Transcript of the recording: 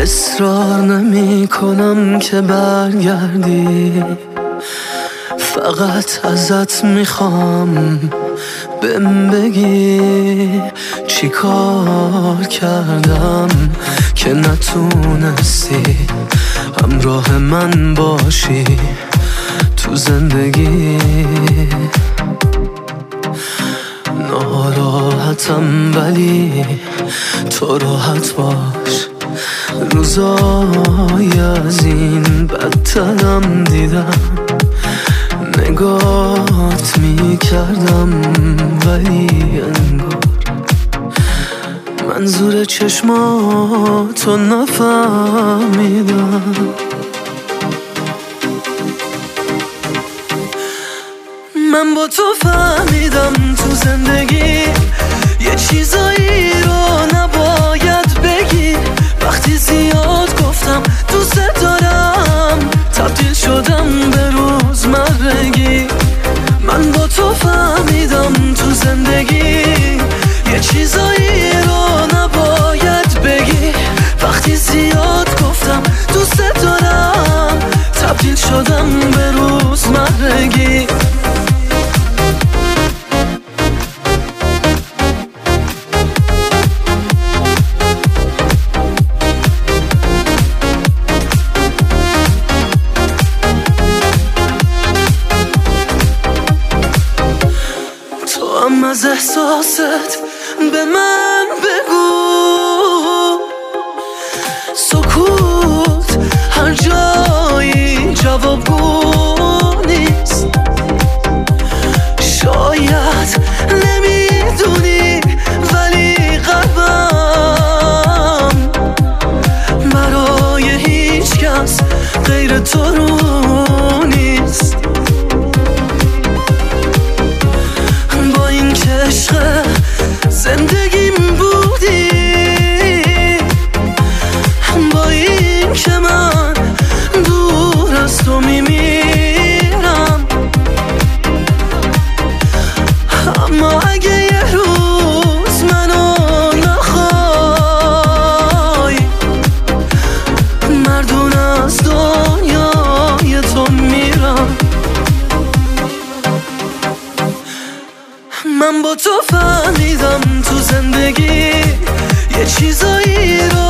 اصرار نمی کنم که برگردی، فقط ازت میخوام بهم بگی چی کار کردم که نتونستی همراه من باشی تو زندگی. ناراحتم ولی تو راحت باش، روزای از این بدترم دیدم، نگات میکردم ولی انگار منظور چشماتو نفهمیدم. من با تو فهمیدم تو زندگی یه چیزایی رو نباید بگی، وقتی زیاد گفتم دوست دارم تبدیل شدم به روزمرگی. من با تو فهمیدم تو زندگی یه چیزایی رو نباید بگی، وقتی زیاد گفتم دوست دارم تبدیل شدم به روزمرگی. از احساست به من بگو، سکوت هر جایی جوابگو نیست. شاید نمیدونی ولی قلبم برای هیچ کس غیر تو رو نیست. عشق زندگیم بودی، با این که من دور از تو میمیرم، اما اگه یه روز منو نخوای مردون از دنیای تو میرم. من با تو فهمیدم تو زندگی یه چیزایی رو